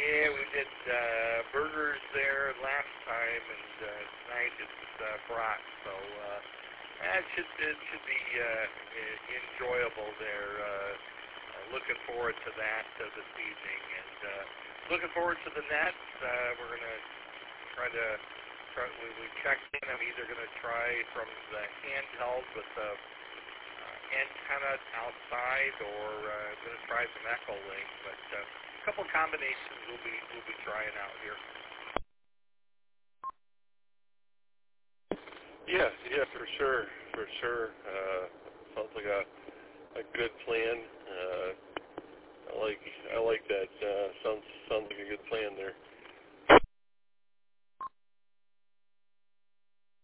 Yeah, we did burgers there last time, and tonight it's brat. So it should be enjoyable there. Looking forward to that this evening, and looking forward to the Nets. We're gonna try to. We checked in. I'm either going to try from the handheld with the antenna outside, or I'm going to try some Echolink. But a couple combinations we'll be trying out here. Yeah, for sure. Sounds like a good plan. I like that. Sounds like a good plan there.